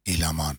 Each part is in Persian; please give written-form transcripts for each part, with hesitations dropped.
ایلمان.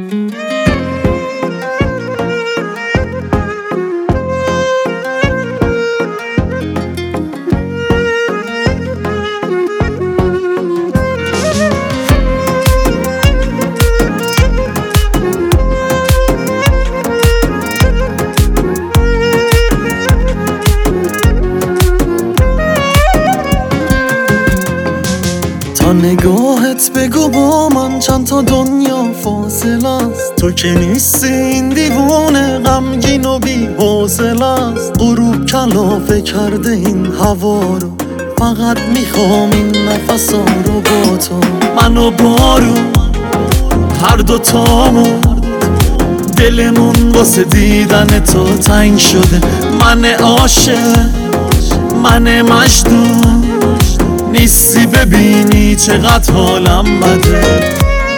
تا نگاهت بگو با من چند تا دنیا فاصله است، تو که نیستی این دیوونه غمگین و بی حوصله است. غروب کلافه کرده این هوا رو، فقط میخوام این نفسا رو با تو. من و بارو هر دوتامون دلمون واسه دیدن تو تنگ شده. من عاشق، من مجنون، نیستی ببینی چقدر حالم بده.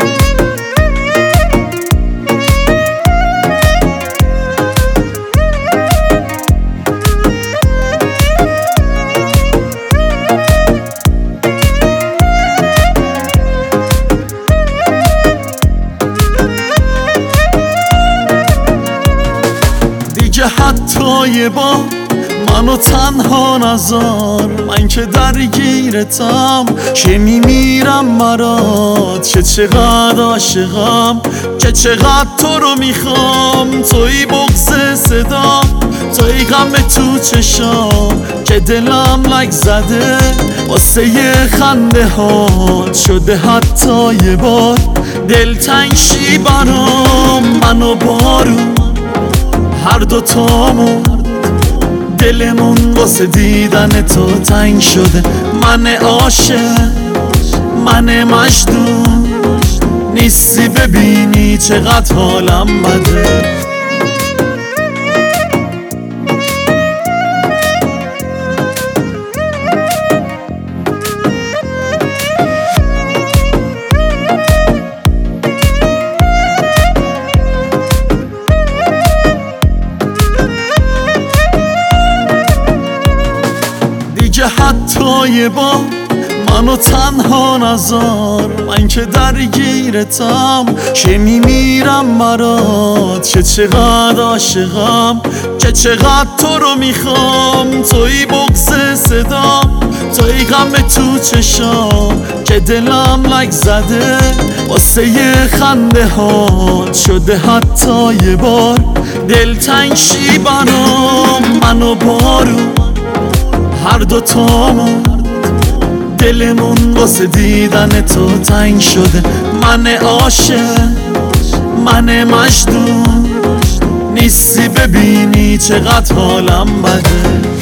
دیگه حتی یه بار منو تنها نذار، من که درگیرتم، که میمیرم برات، که چقدر عاشقم، که چقدر تو رو میخوام. توی بغض صدام، توی غم تو چشام، که دلم لک زده واسه یه خنده ها شده. حتی یه بار دلتنگ شی برام. من و بارو هر دوتامون دلمون واسه دیدن تو تنگ شده. من عاشق، من مجنون، نیستی ببینی چقدر حالم بده. دیگه حتی یه بار منو تنها نذار، من که درگیرتم، که میمیرم برات، که چقدر عاشقم، که چقدر تو رو میخوام. توی بغض صدام، توی غم تو چشام، که دلم لک زده واسه یه خنده ها شده. حتی یه بار دلتنگ شی برام. من و بارو هر دوتامون دلمون واسه دیدن تو تنگ شده. من عاشق، من مجنون، نیستی ببینی چقدر حالم بده.